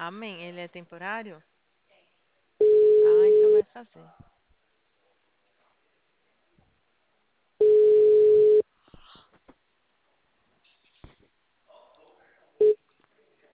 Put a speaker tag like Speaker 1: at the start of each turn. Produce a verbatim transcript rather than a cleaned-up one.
Speaker 1: Amém. Ele é temporário? Ah, então vai fazer.